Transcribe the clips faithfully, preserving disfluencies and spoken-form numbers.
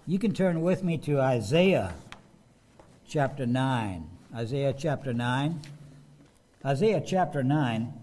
You can turn with me to Isaiah chapter nine. Isaiah chapter nine. Isaiah chapter nine.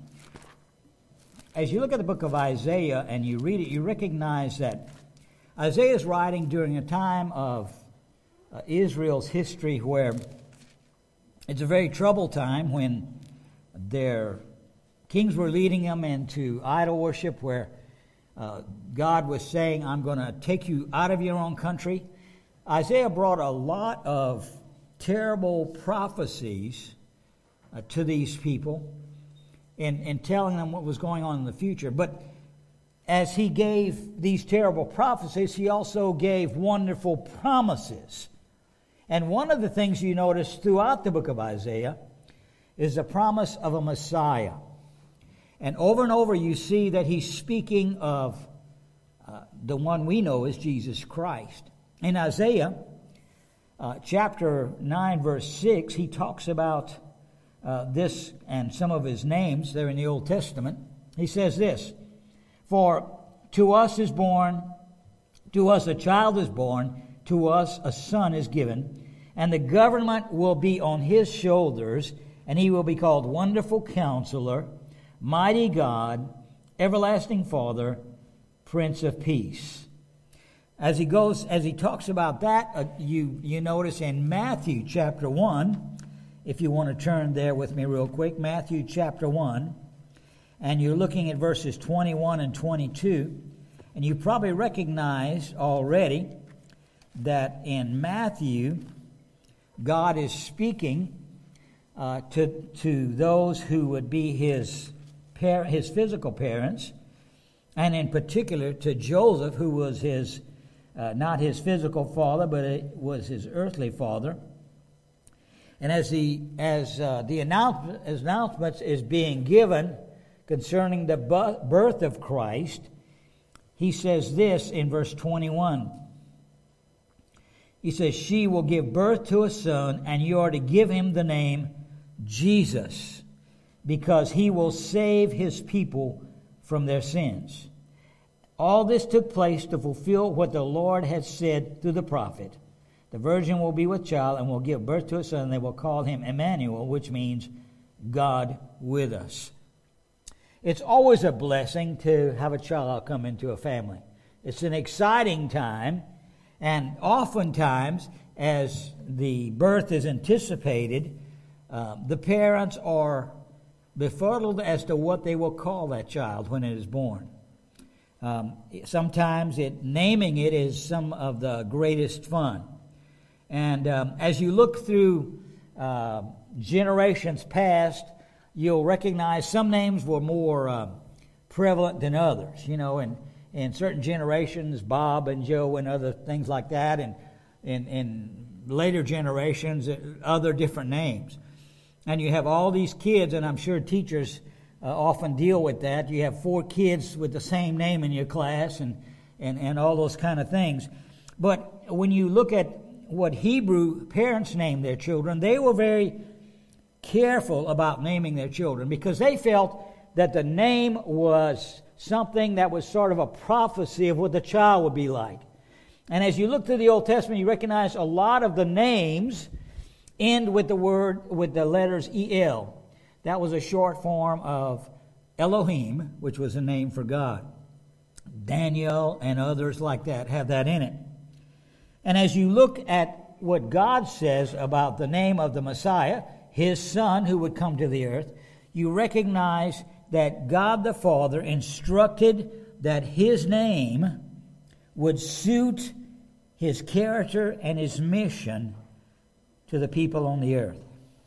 As you look at the book of Isaiah and you read it, you recognize that Isaiah is writing during a time of uh, Israel's history where it's a very troubled time, when their kings were leading them into idol worship, where uh, God was saying, I'm going to take you out of your own country. Isaiah brought a lot of terrible prophecies uh, to these people in, in telling them what was going on in the future. But as he gave these terrible prophecies, he also gave wonderful promises. And one of the things you notice throughout the book of Isaiah is the promise of a Messiah. And over and over you see that he's speaking of uh, the one we know as Jesus Christ. In Isaiah uh, chapter nine, verse six, he talks about uh, this and some of his names there in the Old Testament. He says this, For to us is born, to us a child is born, to us a son is given, and the government will be on his shoulders, and he will be called Wonderful Counselor, Mighty God, Everlasting Father, Prince of Peace. As he goes, as he talks about that, uh, you you notice in Matthew chapter one, if you want to turn there with me real quick, Matthew chapter one, and you're looking at verses twenty-one and twenty-two, and you probably recognize already that in Matthew, God is speaking uh, to to those who would be his par- his physical parents, and in particular to Joseph, who was his uh, not his physical father, but it was his earthly father. And as the as uh, the announce- announcement is being given concerning the bu- birth of Christ, he says this in verse twenty-one. He says, She will give birth to a son, and you are to give him the name Jesus, because he will save his people from their sins. All this took place to fulfill what the Lord had said through the prophet. The virgin will be with child and will give birth to a son, and they will call him Emmanuel, which means God with us. It's always a blessing to have a child come into a family. It's an exciting time. And oftentimes, as the birth is anticipated, uh, the parents are befuddled as to what they will call that child when it is born. Um, sometimes it, naming it is some of the greatest fun. And um, as you look through uh, generations past, you'll recognize some names were more uh, prevalent than others, you know, and in certain generations, Bob and Joe and other things like that, and in, in later generations, other different names. And you have all these kids, and I'm sure teachers uh, often deal with that. You have four kids with the same name in your class, and, and, and all those kind of things. But when you look at what Hebrew parents named their children, they were very careful about naming their children, because they felt that the name was something that was sort of a prophecy of what the child would be like. And as you look through the Old Testament, you recognize a lot of the names end with the word, with the letters E L. That was a short form of Elohim, which was a name for God. Daniel and others like that have that in it. And as you look at what God says about the name of the Messiah, his son who would come to the earth, you recognize that God the Father instructed that his name would suit his character and his mission to the people on the earth.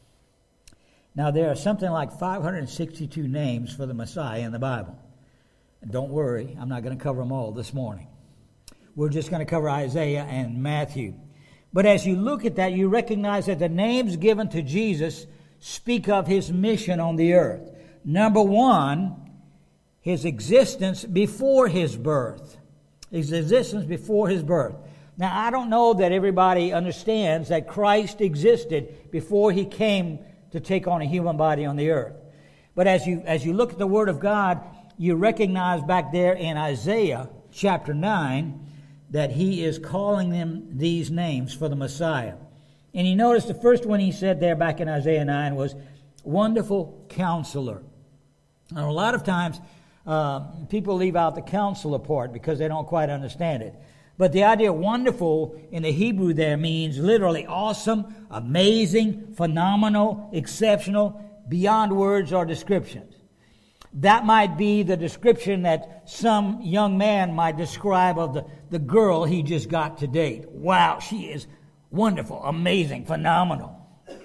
Now, there are something like five hundred sixty-two names for the Messiah in the Bible. And don't worry, I'm not going to cover them all this morning. We're just going to cover Isaiah and Matthew. But as you look at that, you recognize that the names given to Jesus speak of his mission on the earth. Number one, his existence before his birth. His existence before his birth. Now, I don't know that everybody understands that Christ existed before he came to take on a human body on the earth. But as you as you look at the Word of God, you recognize back there in Isaiah chapter nine that he is calling them these names for the Messiah. And you notice the first one he said there back in Isaiah nine was Wonderful Counselor. Now, a lot of times uh, people leave out the counselor part because they don't quite understand it. But the idea of wonderful in the Hebrew there means literally awesome, amazing, phenomenal, exceptional, beyond words or descriptions. That might be the description that some young man might describe of the, the girl he just got to date. Wow, she is wonderful, amazing, phenomenal.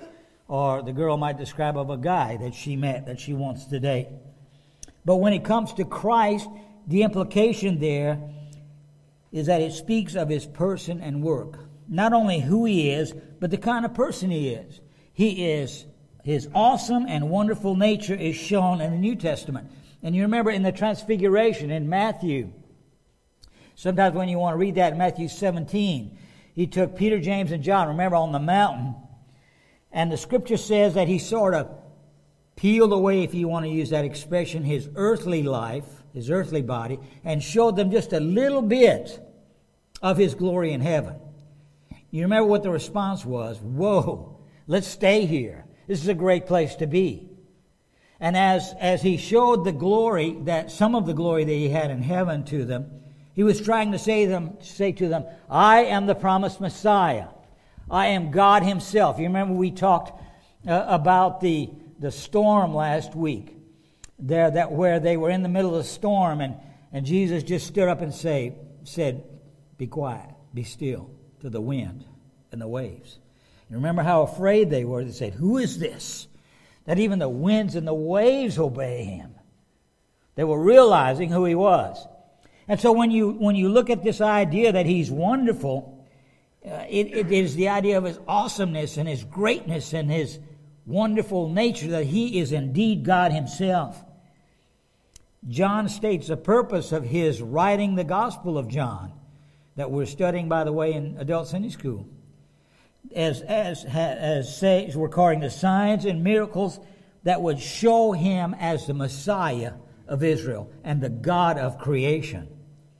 Or the girl might describe of a guy that she met, that she wants to date. But when it comes to Christ, the implication there is that it speaks of his person and work. Not only who he is, but the kind of person he is. He is, his awesome and wonderful nature is shown in the New Testament. And you remember in the Transfiguration in Matthew, sometimes when you want to read that in Matthew seventeen, he took Peter, James, and John, remember, on the mountain. And the scripture says that he sort of peeled away, if you want to use that expression, his earthly life, his earthly body, and showed them just a little bit of his glory in heaven. You remember what the response was? Whoa, let's stay here. This is a great place to be. And as, as he showed the glory, that some of the glory that he had in heaven to them, he was trying to say, them, say to them, I am the promised Messiah. I am God himself. You remember we talked uh, about the, the storm last week. There, that where they were in the middle of the storm, and, and Jesus just stood up and say, said, be quiet, be still, to the wind and the waves. You remember how afraid they were. They said, who is this, that even the winds and the waves obey him? They were realizing who he was. And so when you when you look at this idea that he's wonderful, uh, it, it is the idea of his awesomeness and his greatness and his wonderful nature, that he is indeed God himself. John states the purpose of his writing the Gospel of John, that we're studying, by the way, in Adult Sunday School, as as as says, recording the signs and miracles that would show him as the Messiah of Israel and the God of creation.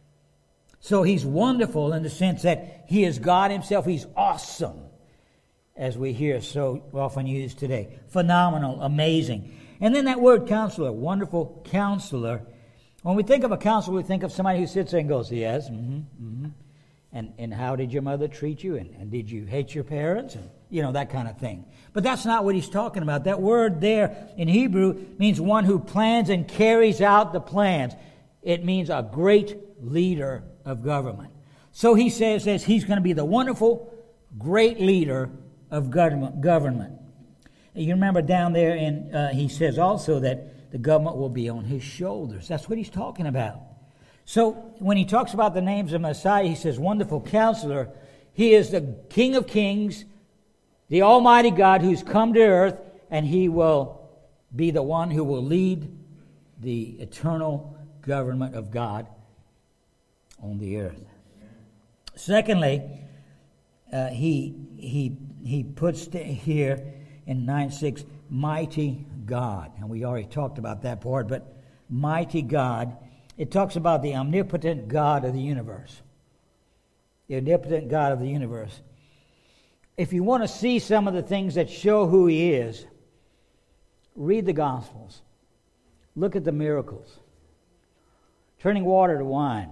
So he's wonderful in the sense that he is God himself. He's awesome, as we hear so often used today. Phenomenal, amazing. And then that word counselor, wonderful counselor. When we think of a counselor, we think of somebody who sits there and goes, yes, mm-hmm, mm-hmm. And, and how did your mother treat you? And, and did you hate your parents? And, you know, that kind of thing. But that's not what he's talking about. That word there in Hebrew means one who plans and carries out the plans. It means a great leader of government. So he says, says he's going to be the wonderful, great leader of government. government. You remember down there, in uh, he says also that the government will be on his shoulders. That's what he's talking about. So when he talks about the names of Messiah, he says, Wonderful Counselor. He is the King of Kings, the Almighty God who's come to earth, and he will be the one who will lead the eternal government of God on the earth. Secondly, uh, he he he puts here in nine six, mighty God. And we already talked about that part, but mighty God, it talks about the omnipotent God of the universe. The omnipotent God of the universe. If you want to see some of the things that show who he is, read the Gospels. Look at the miracles. Turning water to wine.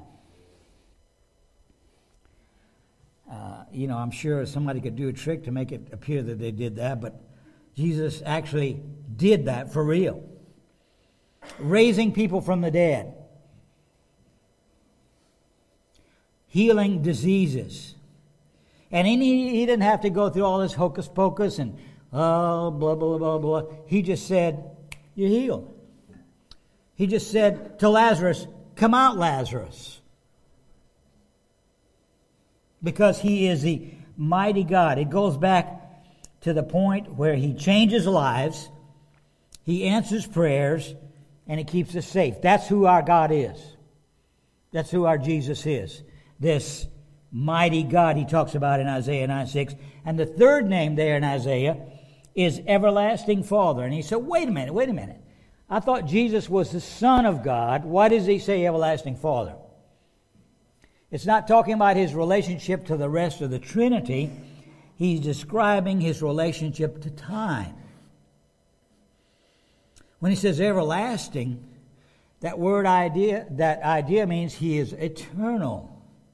Uh, you know, I'm sure somebody could do a trick to make it appear that they did that, but Jesus actually did that for real. Raising people from the dead. Healing diseases. And he, he didn't have to go through all this hocus pocus and oh, blah, blah, blah, blah. He just said, you're healed. He just said to Lazarus, come out, Lazarus. Because he is the mighty God. It goes back to the point where he changes lives, he answers prayers, and he keeps us safe. That's who our God is. That's who our Jesus is. This mighty God he talks about in Isaiah nine six. And the third name there in Isaiah is Everlasting Father. And he said, wait a minute, wait a minute. I thought Jesus was the Son of God. Why does he say Everlasting Father? It's not talking about his relationship to the rest of the Trinity. He's describing his relationship to time. When he says everlasting, that word idea, that idea means he is eternal.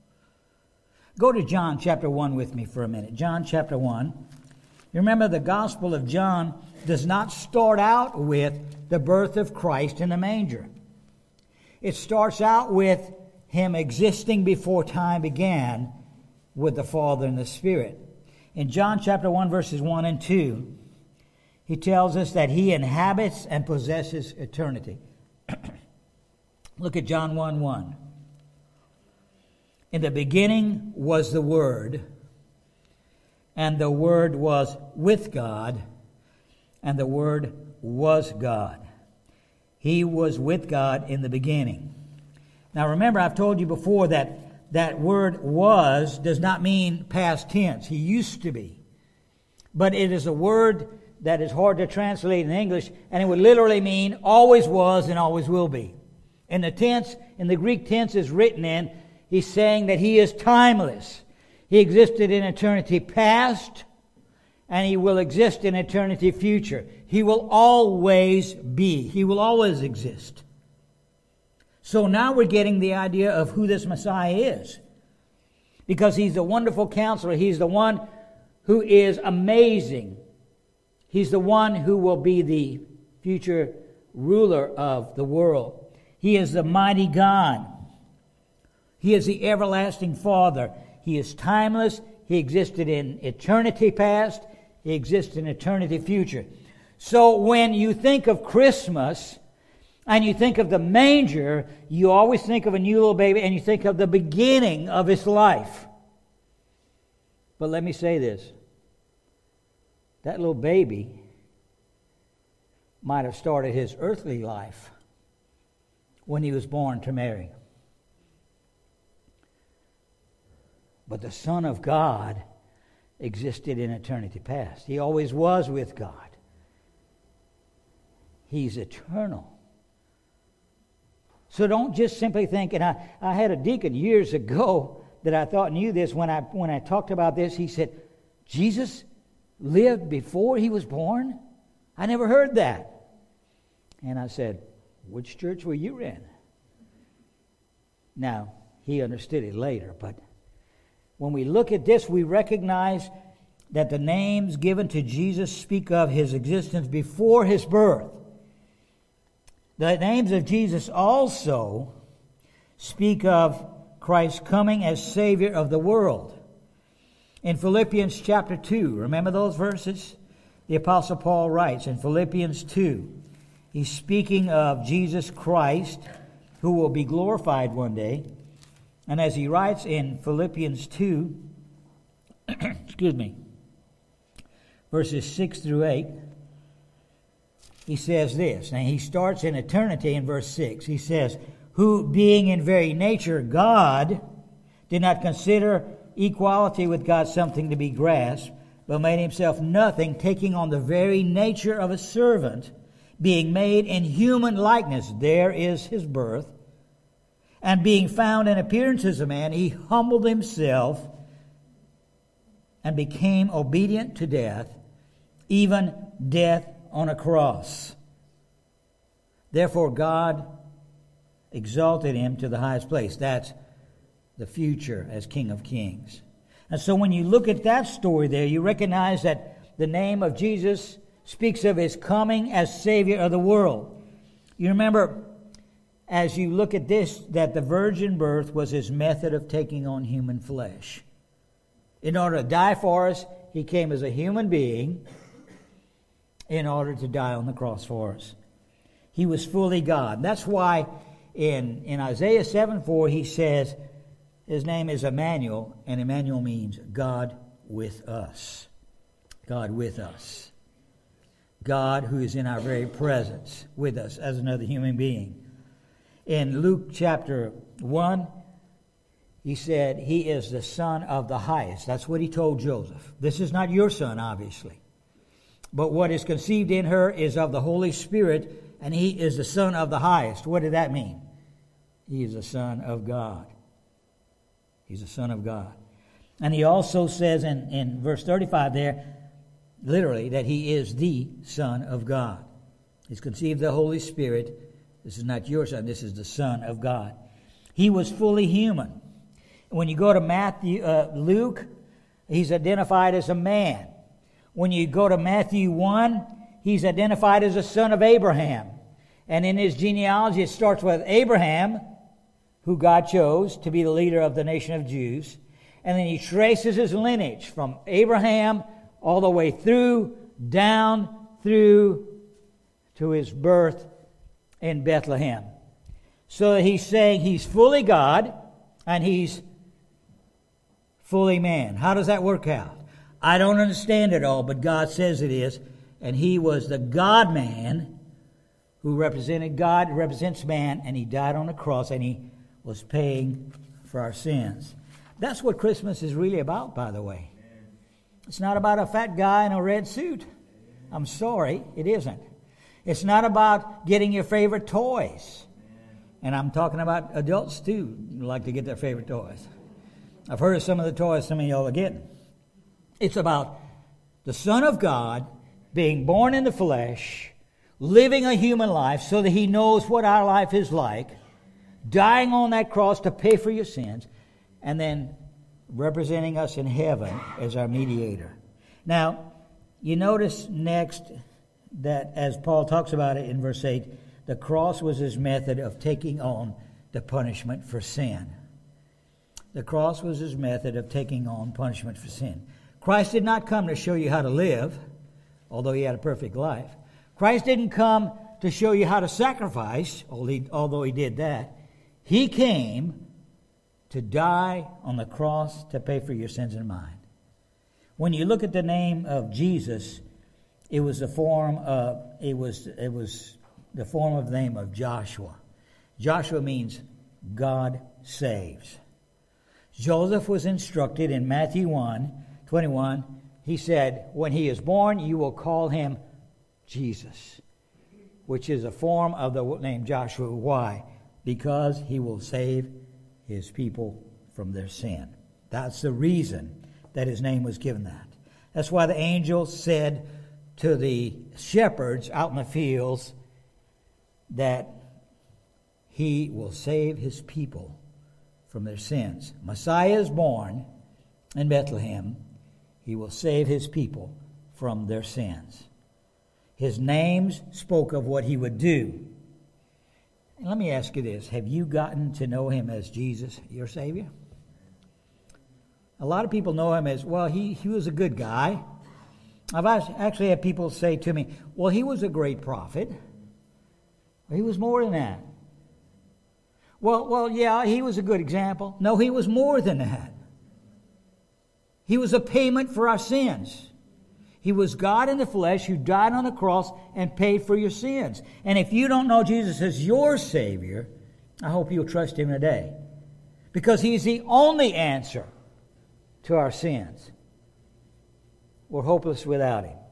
Go to John chapter one with me for a minute. John chapter one. You remember the Gospel of John does not start out with the birth of Christ in the manger. It starts out with him existing before time began with the Father and the Spirit. In John chapter one, verses one and two, he tells us that he inhabits and possesses eternity. Look at John one one. In the beginning was the Word, and the Word was with God, and the Word was God. He was with God in the beginning. Now remember, I've told you before that that word was does not mean past tense. He used to be. But it is a word that is hard to translate in English, and it would literally mean always was and always will be. In the tense, in the Greek tense is written in, he's saying that he is timeless. He existed in eternity past, and he will exist in eternity future. He will always be. He will always exist. So now we're getting the idea of who this Messiah is. Because he's the wonderful counselor. He's the one who is amazing. He's the one who will be the future ruler of the world. He is the mighty God. He is the everlasting Father. He is timeless. He existed in eternity past. He exists in eternity future. So when you think of Christmas and you think of the manger, you always think of a new little baby and you think of the beginning of his life. But let me say this. That little baby might have started his earthly life when he was born to Mary. But the Son of God existed in eternity past. He always was with God. He's eternal. So don't just simply think, and I, I had a deacon years ago that I thought knew this. When I when I talked about this, he said, Jesus lived before he was born? I never heard that. And I said, which church were you in? Now, he understood it later, but when we look at this, we recognize that the names given to Jesus speak of his existence before his birth. The names of Jesus also speak of Christ's coming as Savior of the world. In Philippians chapter two, remember those verses? The Apostle Paul writes in Philippians two, he's speaking of Jesus Christ, who will be glorified one day. And as he writes in Philippians two, excuse me, verses six through eight, he says this. Now he starts in eternity in verse six. He says, who being in very nature God, did not consider equality with God something to be grasped, but made himself nothing, taking on the very nature of a servant, being made in human likeness. There is his birth. And being found in appearance as a man, he humbled himself and became obedient to death, even death on a cross. Therefore God exalted him to the highest place. That's the future as King of Kings. And so when you look at that story there, you recognize that the name of Jesus speaks of his coming as Savior of the world. You remember, as you look at this, that the virgin birth was his method of taking on human flesh. In order to die for us, he came as a human being in order to die on the cross for us. He was fully God. That's why in, in Isaiah seven four he says his name is Emmanuel, and Emmanuel means God with us. God with us. God who is in our very presence with us as another human being. In Luke chapter one, he said he is the Son of the highest. That's what he told Joseph. This is not your son, obviously. But what is conceived in her is of the Holy Spirit, and he is the Son of the highest. What did that mean? He is the Son of God. He's the Son of God. And he also says in, in verse thirty-five there, literally, that he is the Son of God. He's conceived the Holy Spirit. This is not your Son. This is the Son of God. He was fully human. When you go to Matthew, uh, Luke, he's identified as a man. When you go to Matthew one, he's identified as a son of Abraham. And in his genealogy, it starts with Abraham, who God chose to be the leader of the nation of Jews. And then he traces his lineage from Abraham all the way through, down through to his birth in Bethlehem. So he's saying he's fully God and he's fully man. How does that work out? I don't understand it all, but God says it is. And he was the God-man who represented God, represents man, and he died on the cross, and he was paying for our sins. That's what Christmas is really about, by the way. It's not about a fat guy in a red suit. I'm sorry, it isn't. It's not about getting your favorite toys. And I'm talking about adults, too, who like to get their favorite toys. I've heard of some of the toys some of y'all are getting. It's about the Son of God being born in the flesh, living a human life so that he knows what our life is like, dying on that cross to pay for your sins, and then representing us in heaven as our mediator. Now, you notice next that as Paul talks about it in verse eight, the cross was his method of taking on the punishment for sin. The cross was his method of taking on punishment for sin. Christ did not come to show you how to live, although he had a perfect life. Christ didn't come to show you how to sacrifice, although he did that. He came to die on the cross to pay for your sins and mine. When you look at the name of Jesus, it was the form of it was it was the form of the name of Joshua. Joshua means God saves. Joseph was instructed in Matthew one twenty-one. He said, when he is born, you will call him Jesus, which is a form of the name Joshua. Why? Because he will save his people from their sin. That's the reason that his name was given that. That's why the angel said to the shepherds out in the fields that he will save his people from their sins. Messiah is born in Bethlehem. He will save his people from their sins. His names spoke of what he would do. And let me ask you this. Have you gotten to know him as Jesus, your Savior? A lot of people know him as, well, he, he was a good guy. I've actually had people say to me, well, he was a great prophet. He was more than that. Well, well, yeah, he was a good example. No, he was more than that. He was a payment for our sins. He was God in the flesh who died on the cross and paid for your sins. And if you don't know Jesus as your Savior, I hope you'll trust him today. Because he's the only answer to our sins. We're hopeless without him.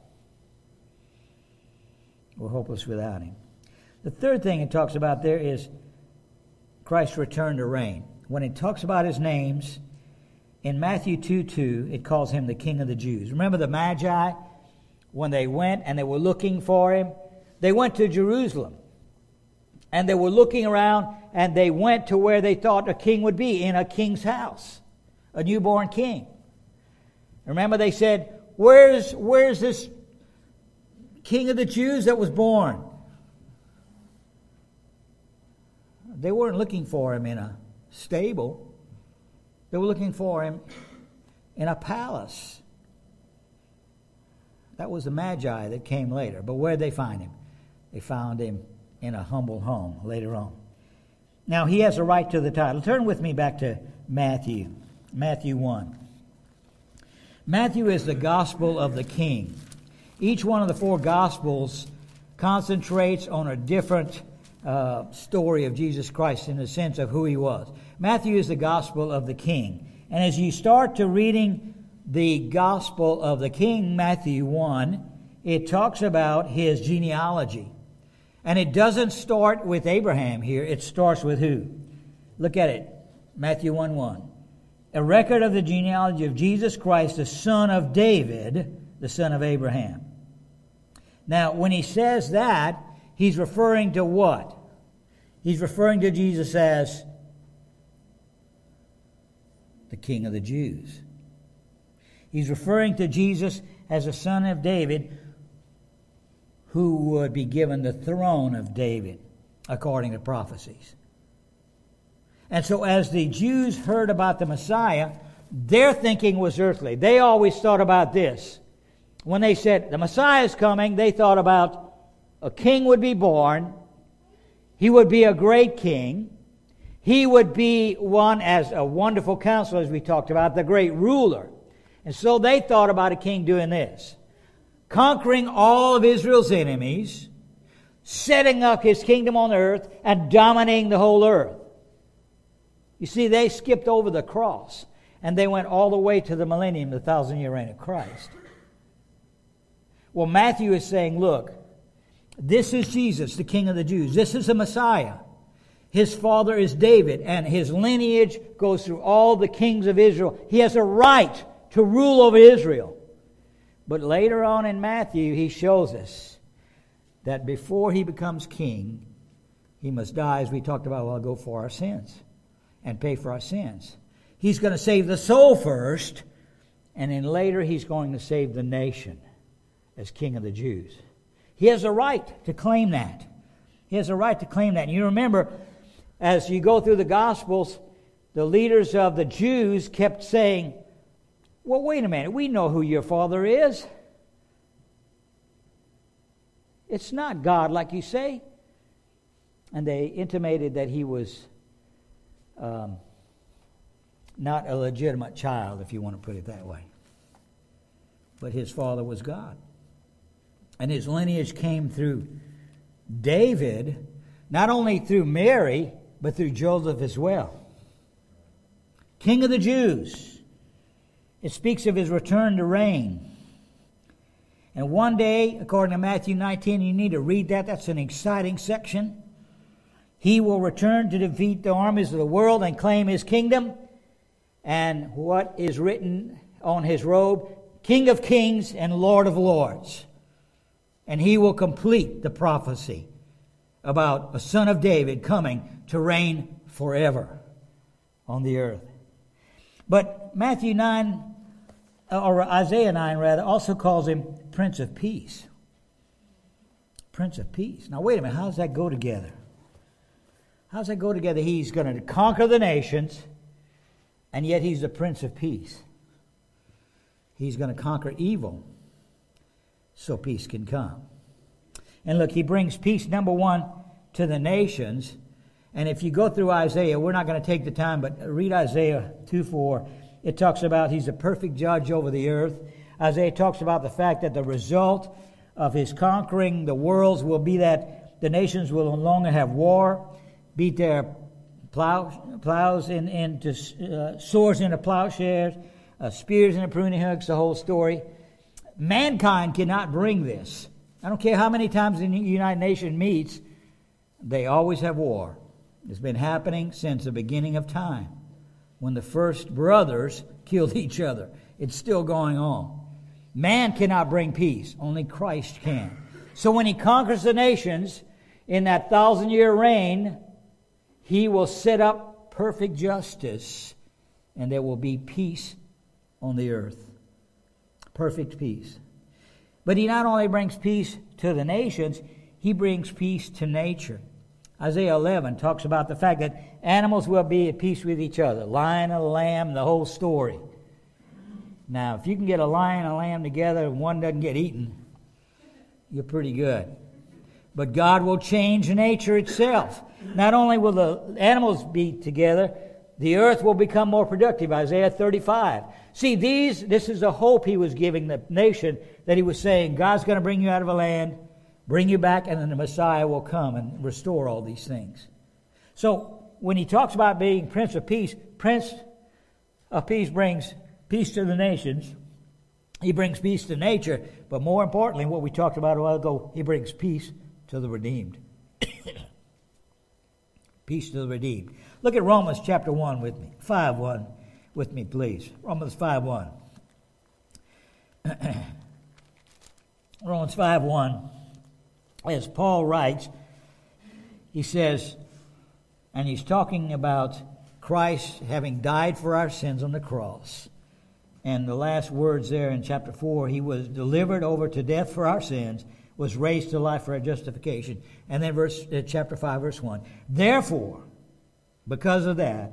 We're hopeless without him. The third thing it talks about there is Christ's return to reign. When it talks about his names, in Matthew two two, it calls him the King of the Jews. Remember the Magi, when they went and they were looking for him? They went to Jerusalem. And they were looking around, and they went to where they thought a king would be, in a king's house, a newborn king. Remember they said, where's, where's this King of the Jews that was born? They weren't looking for him in a stable. They were looking for him in a palace. That was the Magi that came later. But where did they find him? They found him in a humble home later on. Now, he has a right to the title. Turn with me back to Matthew, Matthew one. Matthew is the gospel of the King. Each one of the four gospels concentrates on a different uh, story of Jesus Christ in the sense of who he was. Matthew is the gospel of the King. And as you start to reading the gospel of the King, Matthew one, it talks about his genealogy. And it doesn't start with Abraham here. It starts with who? Look at it. Matthew one one. a record of the genealogy of Jesus Christ, the son of David, the son of Abraham. Now, when he says that, he's referring to what? He's referring to Jesus as the King of the Jews. He's referring to Jesus as the son of David, who would be given the throne of David, according to prophecies. And so as the Jews heard about the Messiah, their thinking was earthly. They always thought about this. When they said, the Messiah is coming, they thought about a king would be born. He would be a great king. He would be one as a wonderful counselor, as we talked about, the great ruler. And so they thought about a king doing this: conquering all of Israel's enemies, setting up his kingdom on earth, and dominating the whole earth. You see, they skipped over the cross, and they went all the way to the millennium, the thousand-year reign of Christ. Well, Matthew is saying, look, this is Jesus, the King of the Jews. This is the Messiah. His father is David, and his lineage goes through all the kings of Israel. He has a right to rule over Israel. But later on in Matthew, he shows us that before he becomes king, he must die, as we talked about a while ago, for our sins and pay for our sins. He's going to save the soul first, and then later he's going to save the nation as King of the Jews. He has a right to claim that. He has a right to claim that. And you remember, as you go through the Gospels, the leaders of the Jews kept saying, well, wait a minute, we know who your father is. It's not God like you say. And they intimated that he was um, not a legitimate child, if you want to put it that way. But his father was God. And his lineage came through David, not only through Mary, but through Joseph as well. King of the Jews. It speaks of his return to reign. And one day, according to Matthew nineteen, you need to read that. That's an exciting section. He will return to defeat the armies of the world and claim his kingdom. And what is written on his robe? King of kings and Lord of lords. And he will complete the prophecy about a son of David coming to reign forever on the earth. But Matthew nine, or Isaiah nine rather, also calls him Prince of Peace. Prince of Peace. Now wait a minute, how does that go together? How does that go together? He's going to conquer the nations, and yet he's the Prince of Peace. He's going to conquer evil so peace can come. And look, he brings peace, number one, to the nations. And if you go through Isaiah, we're not going to take the time, but read Isaiah two four. It talks about he's a perfect judge over the earth. Isaiah talks about the fact that the result of his conquering the worlds will be that the nations will no longer have war, beat their plow, plows in, into uh, swords into plowshares, uh, spears into pruning hooks, the whole story. Mankind cannot bring this. I don't care how many times the United Nations meets, they always have war. It's been happening since the beginning of time, when the first brothers killed each other. It's still going on. Man cannot bring peace. Only Christ can. So when he conquers the nations in that thousand-year reign, he will set up perfect justice, and there will be peace on the earth. Perfect peace. But he not only brings peace to the nations, he brings peace to nature. Isaiah eleven talks about the fact that animals will be at peace with each other. Lion and lamb, the whole story. Now, if you can get a lion and a lamb together and one doesn't get eaten, you're pretty good. But God will change nature itself. Not only will the animals be together, the earth will become more productive. Isaiah thirty-five. See, these, this is the hope he was giving the nation, that he was saying, God's going to bring you out of a land, bring you back, and then the Messiah will come and restore all these things. So, when he talks about being Prince of Peace, Prince of Peace brings peace to the nations. He brings peace to nature. But more importantly, what we talked about a while ago, he brings peace to the redeemed. Peace to the redeemed. Look at Romans chapter one with me, five one, with me, please. Romans five one. Romans five one. As Paul writes, he says, and he's talking about Christ having died for our sins on the cross. And the last words there in chapter four, he was delivered over to death for our sins, was raised to life for our justification. And then verse uh, chapter five, verse one. Therefore, because of that,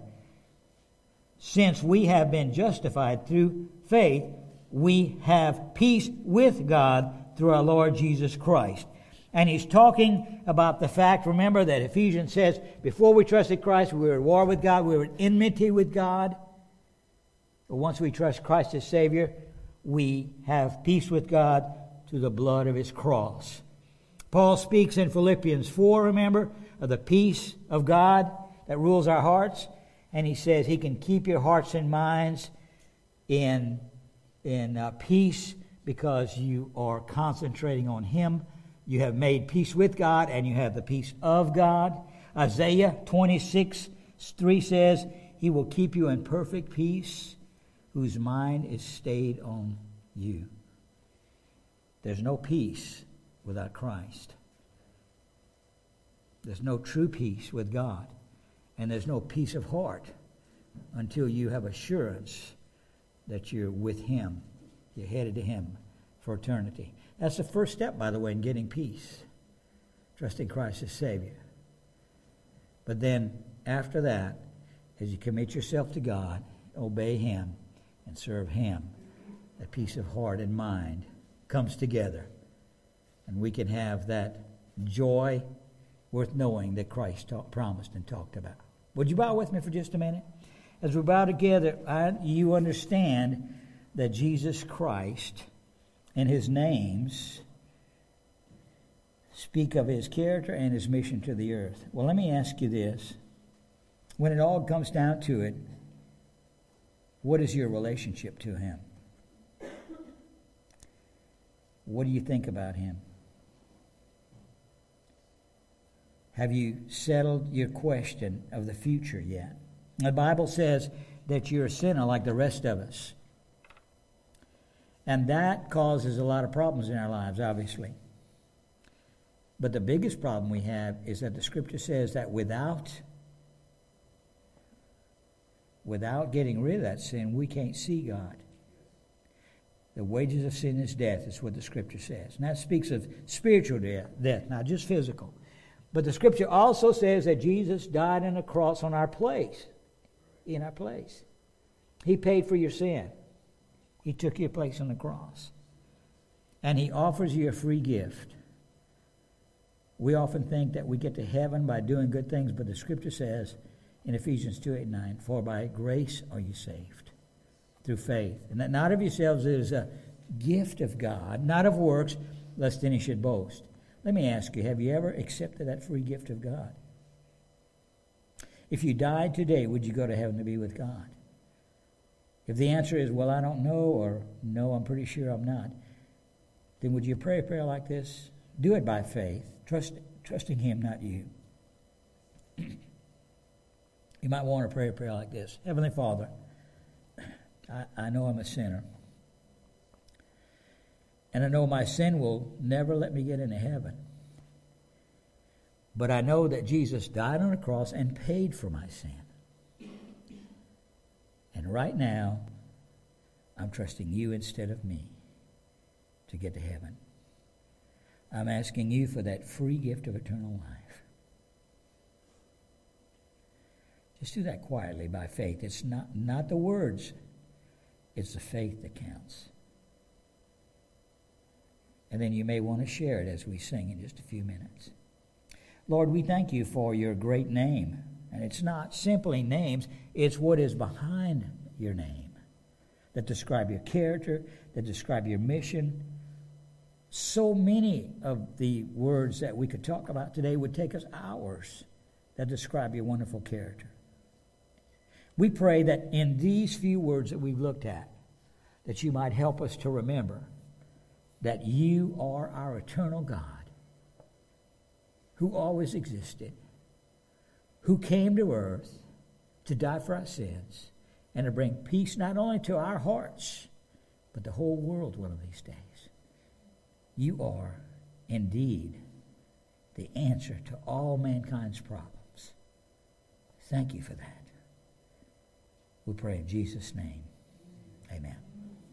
since we have been justified through faith, we have peace with God through our Lord Jesus Christ. And he's talking about the fact, remember that Ephesians says, before we trusted Christ, we were at war with God, we were at enmity with God. But once we trust Christ as Savior, we have peace with God through the blood of His cross. Paul speaks in Philippians four, remember, of the peace of God that rules our hearts. And he says He can keep your hearts and minds in, in uh, peace because you are concentrating on Him. You have made peace with God, and you have the peace of God. Isaiah twenty-six three says, He will keep you in perfect peace, whose mind is stayed on you. There's no peace without Christ. There's no true peace with God. And there's no peace of heart until you have assurance that you're with Him. You're headed to Him for eternity. That's the first step, by the way, in getting peace. Trusting Christ as Savior. But then, after that, as you commit yourself to God, obey Him, and serve Him, that peace of heart and mind comes together. And we can have that joy worth knowing that Christ taught, promised and talked about. Would you bow with me for just a minute? As we bow together, I, you understand that Jesus Christ and His names speak of His character and His mission to the earth. Well, let me ask you this. When it all comes down to it, what is your relationship to Him? What do you think about Him? Have you settled your question of the future yet? The Bible says that you're a sinner like the rest of us. And that causes a lot of problems in our lives, obviously. But the biggest problem we have is that the Scripture says that without, without getting rid of that sin, we can't see God. The wages of sin is death, is what the Scripture says. And that speaks of spiritual death, death, not just physical. But the Scripture also says that Jesus died on the cross on our place, in our place. He paid for your sin. He took your place on the cross. And He offers you a free gift. We often think that we get to heaven by doing good things, but the Scripture says in Ephesians two, eight, nine, for by grace are you saved, through faith. And that not of yourselves is a gift of God, not of works, lest any should boast. Let me ask you, have you ever accepted that free gift of God? If you died today, would you go to heaven to be with God? If the answer is, well, I don't know, or no, I'm pretty sure I'm not, then would you pray a prayer like this? Do it by faith, trust, trusting Him, not you. You might want to pray a prayer like this. Heavenly Father, I, I know I'm a sinner. And I know my sin will never let me get into heaven. But I know that Jesus died on the cross and paid for my sin. And right now, I'm trusting you instead of me to get to heaven. I'm asking you for that free gift of eternal life. Just do that quietly by faith. It's not, not the words. It's the faith that counts. And then you may want to share it as we sing in just a few minutes. Lord, we thank you for your great name. And it's not simply names, it's what is behind your name that describe your character, that describe your mission. So many of the words that we could talk about today would take us hours that describe your wonderful character. We pray that in these few words that we've looked at, that you might help us to remember that you are our eternal God, who always existed, who came to earth to die for our sins, and to bring peace not only to our hearts, but the whole world one of these days. You are indeed the answer to all mankind's problems. Thank you for that. We pray in Jesus' name.